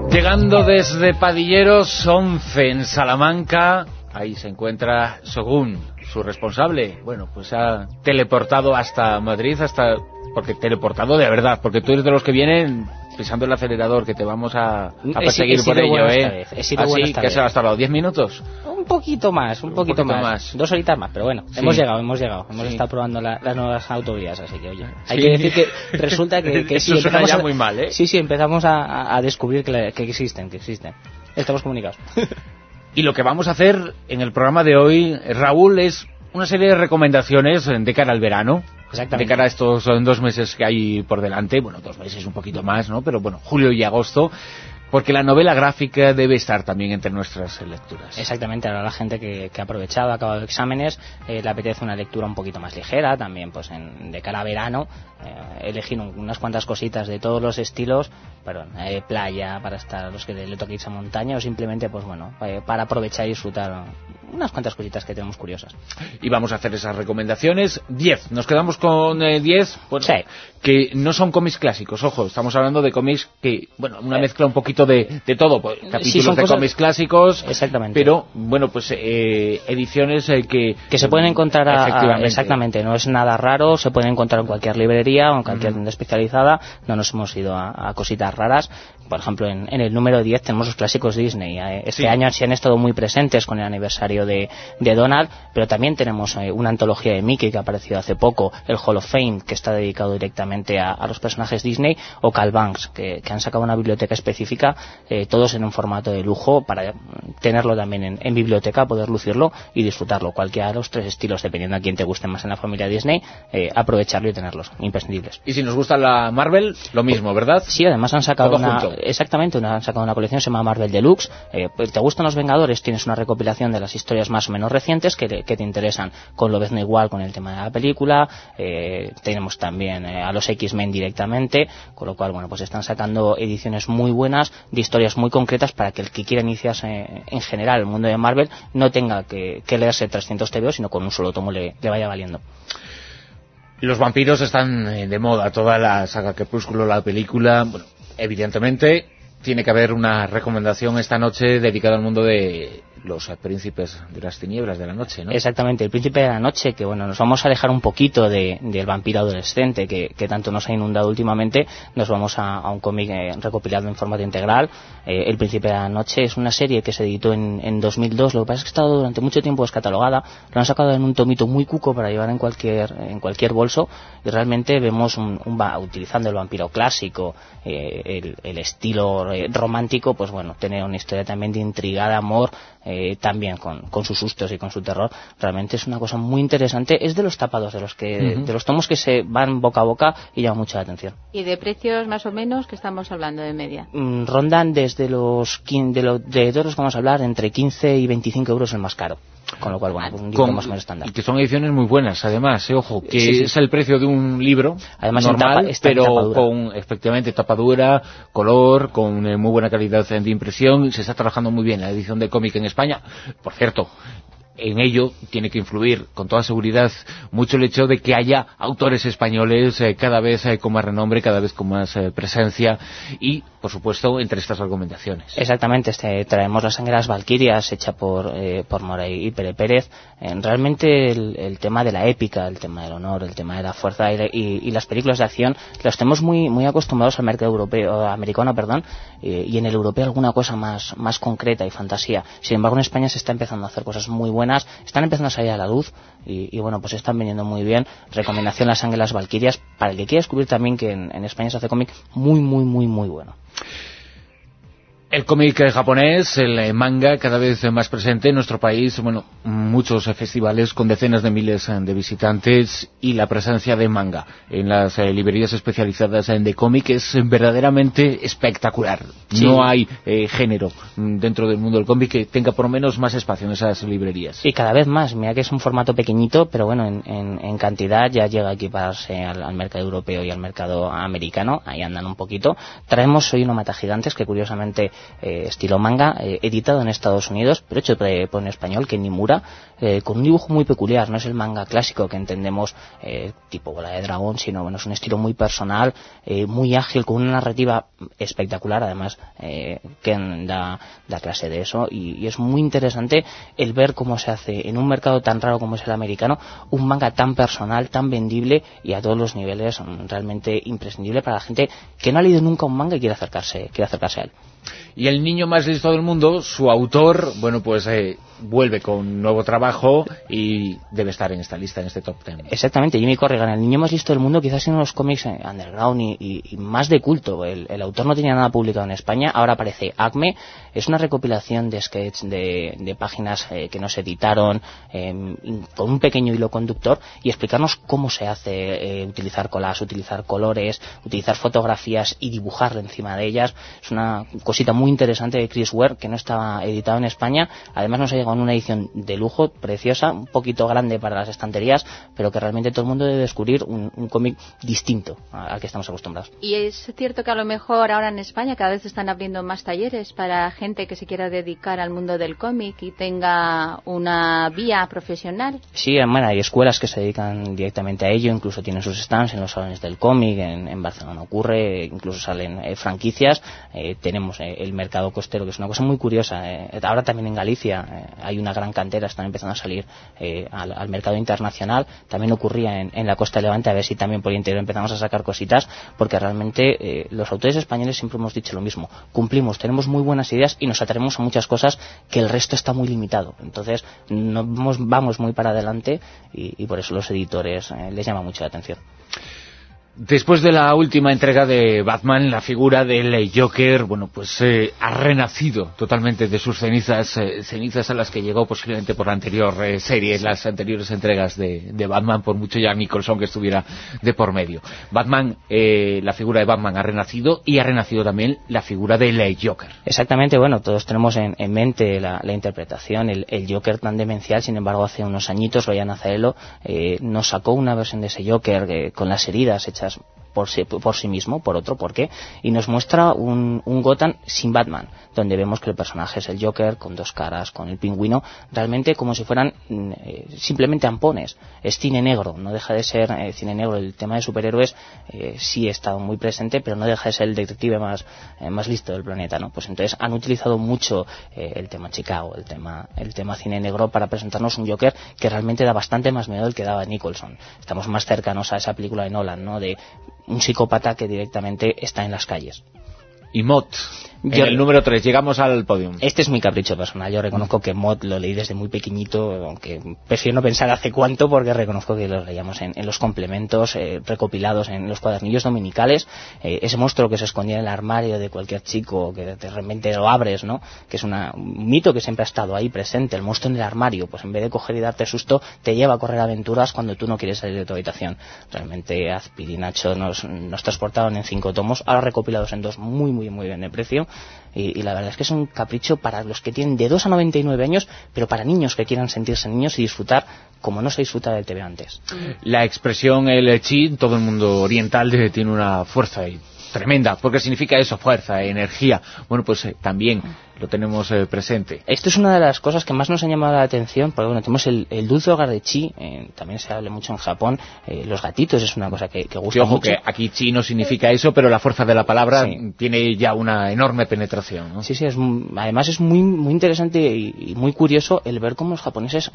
Llegando desde Padilleros 11 en Salamanca, ahí se encuentra Shogun, su responsable. Bueno, pues se ha teleportado hasta Madrid, porque teleportado de verdad, porque tú eres de los que vienen pisando el acelerador, que te vamos a perseguir por ello, ¿eh? Así que se ha gastado 10 minutos. Un poquito más. 2 horitas más, pero bueno, sí. hemos llegado. Hemos estado probando las nuevas autovías, así que, oye, hay que decir que resulta que eso sí, suena ya muy mal, ¿eh? Sí, empezamos a descubrir que existen. Estamos comunicados. Y lo que vamos a hacer en el programa de hoy, Raúl, es una serie de recomendaciones de cara al verano. De cara a estos 2 meses que hay por delante, bueno, 2 meses un poquito más, ¿no? Pero bueno, julio y agosto, porque la novela gráfica debe estar también entre nuestras lecturas. Exactamente, ahora la gente que ha aprovechado, ha acabado exámenes, le apetece una lectura un poquito más ligera, también pues de cara a verano, elegir unas cuantas cositas de todos los estilos, playa, para estar a los que le toque irse a montaña, o simplemente, pues bueno, para aprovechar y disfrutar unas cuantas cositas que tenemos curiosas. Y vamos a hacer esas recomendaciones. 10, nos quedamos con 10, bueno, sí, que no son cómics clásicos, ojo, estamos hablando de cómics que, bueno, una mezcla un poquito de todo, pues, capítulos de cómics clásicos, exactamente, pero bueno, pues ediciones que se pueden encontrar, exactamente, no es nada raro, se pueden encontrar en cualquier librería o en cualquier tienda especializada, no nos hemos ido a cositas raras. Por ejemplo, en el número 10 tenemos los clásicos Disney. Este año sí han estado muy presentes con el aniversario de Donald, pero también tenemos una antología de Mickey que ha aparecido hace poco, el Hall of Fame, que está dedicado directamente a los personajes Disney, o Cal Banks, que han sacado una biblioteca específica, todos en un formato de lujo, para tenerlo también en biblioteca, poder lucirlo y disfrutarlo. Cualquiera de los 3 estilos, dependiendo a quién te guste más en la familia Disney, aprovecharlo y tenerlos, imprescindibles. Y si nos gusta la Marvel, lo mismo, ¿verdad? Sí, además han sacado han sacado una colección, se llama Marvel Deluxe. ¿Te gustan los Vengadores? Tienes una recopilación de las historias más o menos recientes que te interesan, con Lobezno igual con el tema de la película. Tenemos también a los X-Men directamente, con lo cual, bueno, pues están sacando ediciones muy buenas de historias muy concretas para que el que quiera iniciarse en general el mundo de Marvel no tenga que leerse 300 TVO, sino con un solo tomo le vaya valiendo. Los vampiros están de moda, toda la saga Crepúsculo, la película, bueno, evidentemente tiene que haber una recomendación esta noche dedicada al mundo de los príncipes de las tinieblas de la noche, ¿no? Exactamente, el príncipe de la noche, que bueno, nos vamos a alejar un poquito del vampiro adolescente que tanto nos ha inundado últimamente. Nos vamos a un cómic recopilado en formato integral. El príncipe de la noche es una serie que se editó en 2002, lo que pasa es que ha estado durante mucho tiempo descatalogada, lo han sacado en un tomito muy cuco para llevar en cualquier bolso, y realmente vemos utilizando el vampiro clásico, el estilo romántico, pues bueno, tener una historia también de intriga, de amor, también con sus sustos y con su terror. Realmente es una cosa muy interesante. Es de los tapados, de los tomos que se van boca a boca y llaman mucha atención. ¿Y de precios más o menos que estamos hablando de media? Rondan desde de todos los que vamos a hablar, entre 15 y 25 euros el más caro. Con lo cual, bueno, un libro más o menos estándar. Y que son ediciones muy buenas, además, ojo, que sí, es el precio de un libro además normal, pero con, efectivamente, tapadura, color, con muy buena calidad de impresión. Se está trabajando muy bien la edición de cómic en España. Por cierto, en ello tiene que influir con toda seguridad mucho el hecho de que haya autores españoles cada vez con más renombre, cada vez con más presencia, y por supuesto entre estas recomendaciones. Exactamente, traemos La sangre de las valquirias, hecha por Moray y Pere Pérez. Realmente el tema de la épica, el tema del honor, el tema de la fuerza y las películas de acción los tenemos muy acostumbrados al mercado americano, y en el europeo alguna cosa más concreta y fantasía. Sin embargo, en España se está empezando a hacer cosas muy buenas, están empezando a salir a la luz y bueno, pues están viniendo muy bien. Recomendación La sangre de las valquirias, para el que quiera descubrir también que en España se hace cómic muy bueno. El cómic japonés, el manga, cada vez más presente en nuestro país. Bueno, muchos festivales con decenas de miles de visitantes, y la presencia de manga en las librerías especializadas de cómic es verdaderamente espectacular. Sí. No hay género dentro del mundo del cómic que tenga por lo menos más espacio en esas librerías. Y cada vez más. Mira que es un formato pequeñito, pero bueno, en cantidad ya llega a equiparse al mercado europeo y al mercado americano. Ahí andan un poquito. Traemos hoy uno Mata Gigantes, que curiosamente estilo manga, editado en Estados Unidos, pero hecho por un español, Ken Nimura, con un dibujo muy peculiar. No es el manga clásico que entendemos tipo Bola de Dragón, sino bueno, es un estilo muy personal, muy ágil, con una narrativa espectacular. Además, Ken da clase de eso, y es muy interesante el ver cómo se hace en un mercado tan raro como es el americano un manga tan personal, tan vendible y a todos los niveles realmente imprescindible para la gente que no ha leído nunca un manga y quiere acercarse a él. Y el niño más listo del mundo, su autor, bueno, pues vuelve con un nuevo trabajo y debe estar en esta lista, en este top 10. Exactamente, Jimmy Corrigan, el niño más listo del mundo, quizás en los cómics underground y más de culto. El autor no tenía nada publicado en España, ahora aparece Acme. Es una recopilación de sketches de páginas que no se editaron, con un pequeño hilo conductor, y explicarnos cómo se hace, utilizar collages, utilizar colores, utilizar fotografías y dibujarlo encima de ellas. Es una cosita muy interesante de Chris Ware, que no estaba editado en España. Además nos ha llegado en una edición de lujo, preciosa, un poquito grande para las estanterías, pero que realmente todo el mundo debe descubrir un cómic distinto al que estamos acostumbrados. Y es cierto que a lo mejor ahora en España cada vez están abriendo más talleres para gente que se quiera dedicar al mundo del cómic y tenga una vía profesional. Sí, bueno, hay escuelas que se dedican directamente a ello, incluso tienen sus stands en los salones del cómic, en Barcelona ocurre, incluso salen franquicias. Tenemos el mercado costero, que es una cosa muy curiosa. Ahora también en Galicia hay una gran cantera, están empezando a salir al mercado internacional. También ocurría en la costa de Levante, a ver si también por el interior empezamos a sacar cositas, porque realmente los autores españoles siempre hemos dicho lo mismo: cumplimos, tenemos muy buenas ideas y nos atrevemos a muchas cosas que el resto está muy limitado. Entonces vamos muy para adelante, y por eso los editores les llama mucho la atención. Después de la última entrega de Batman, la figura del Joker, bueno, pues ha renacido totalmente de sus cenizas, cenizas a las que llegó posiblemente por la anterior serie, las anteriores entregas de Batman, por mucho ya Nicholson que estuviera de por medio. Batman, la figura de Batman ha renacido, y ha renacido también la figura del Joker. Exactamente, bueno, todos tenemos en mente la interpretación, el Joker tan demencial. Sin embargo, hace unos añitos Ryan Azzarello nos sacó una versión de ese Joker con las heridas hechas por sí mismo, por otro, ¿por qué? Y nos muestra un Gotham sin Batman, donde vemos que el personaje es el Joker, con dos caras, con el pingüino, realmente como si fueran simplemente ampones. Es cine negro, no deja de ser cine negro. El tema de superhéroes sí está muy presente, pero no deja de ser el detective más listo del planeta, ¿no? Pues entonces han utilizado mucho el tema Chicago, el tema cine negro, para presentarnos un Joker que realmente da bastante más miedo del que daba Nicholson. Estamos más cercanos a esa película de Nolan, ¿no?, de un psicópata que directamente está en las calles. Y Mott, en el número 3, llegamos al podium. Este es mi capricho personal. Yo reconozco que Mott lo leí desde muy pequeñito, aunque prefiero no pensar hace cuánto, porque reconozco que lo leíamos en los complementos recopilados en los cuadernillos dominicales. Ese monstruo que se escondía en el armario de cualquier chico, que de repente lo abres, ¿no?, que es un mito que siempre ha estado ahí presente. El monstruo en el armario, pues en vez de coger y darte susto, te lleva a correr aventuras cuando tú no quieres salir de tu habitación. Realmente Azpir y Nacho nos transportaron en 5 tomos, ahora recopilados en 2, muy bien de precio, y la verdad es que es un capricho para los que tienen de 2 a 99 años, pero para niños que quieran sentirse niños y disfrutar como no se disfruta del TV antes. La expresión el chi, todo el mundo oriental tiene una fuerza tremenda, porque significa eso, fuerza, energía. Bueno, pues también lo tenemos presente. Esto es una de las cosas que más nos ha llamado la atención, porque bueno, tenemos el dulce hogar de Chi, también se habla mucho en Japón, los gatitos es una cosa que gusta ojo, mucho. Que aquí Chi no significa eso, pero la fuerza de la palabra tiene ya una enorme penetración, ¿no? Sí, además es muy interesante y muy curioso el ver cómo los japoneses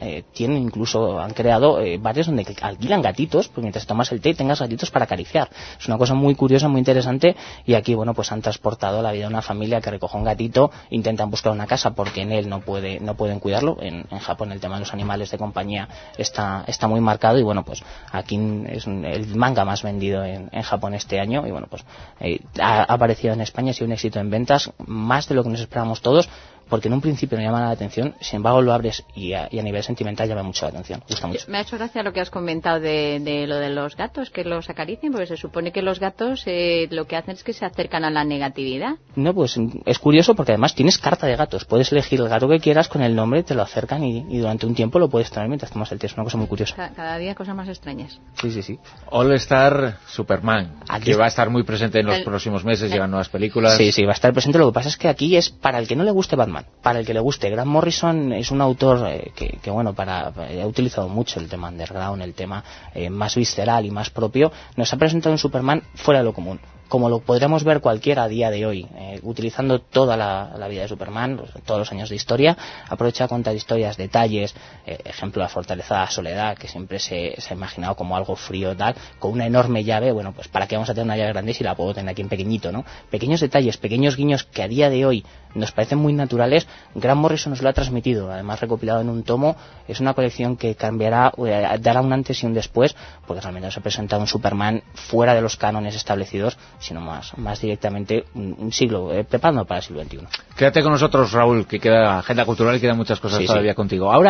han creado bares donde alquilan gatitos, pues mientras tomas el té tengas gatitos para acariciar. Es una cosa muy curiosa, muy interesante, y aquí, bueno, pues han transportado la vida de una familia que recoge un gatito, intentan buscar una casa porque en él no pueden cuidarlo. En Japón el tema de los animales de compañía está muy marcado, y bueno, pues aquí es el manga más vendido en Japón este año, y bueno, pues ha aparecido en España, ha sido un éxito en ventas, más de lo que nos esperábamos todos, porque en un principio no llama la atención, sin embargo lo abres y a nivel sentimental llama mucho la atención, gusta mucho. Me ha hecho gracia lo que has comentado de lo de los gatos, que los acaricien, porque se supone que los gatos lo que hacen es que se acercan a la negatividad. No, pues es curioso porque además tienes carta de gatos, puedes elegir el gato que quieras con el nombre, te lo acercan y durante un tiempo lo puedes tener mientras tomas el té, es una cosa muy curiosa. Cada día cosas más extrañas. Sí. All Star Superman, que va a estar muy presente en los próximos meses, llegan nuevas películas. Sí, va a estar presente. Lo que pasa es que aquí es para el que no le guste Batman, para el que le guste. Grant Morrison es un autor que ha utilizado mucho el tema underground, el tema más visceral y más propio. Nos ha presentado un Superman fuera de lo común, como lo podremos ver cualquiera a día de hoy, utilizando toda la vida de Superman, todos los años de historia, aprovecha a contar historias, detalles, ejemplo la fortaleza de la soledad, que siempre se ha imaginado como algo frío tal, con una enorme llave. Bueno, pues para qué vamos a tener una llave grande si la puedo tener aquí en pequeñito, ¿no? Pequeños detalles, pequeños guiños que a día de hoy nos parecen muy naturales. Grant Morrison nos lo ha transmitido, además recopilado en un tomo. Es una colección que cambiará, dará un antes y un después, porque realmente nos ha presentado un Superman fuera de los cánones establecidos, sino más directamente un siglo, preparando para el siglo XXI. Quédate con nosotros, Raúl, que queda agenda cultural y quedan muchas cosas todavía contigo. Ahora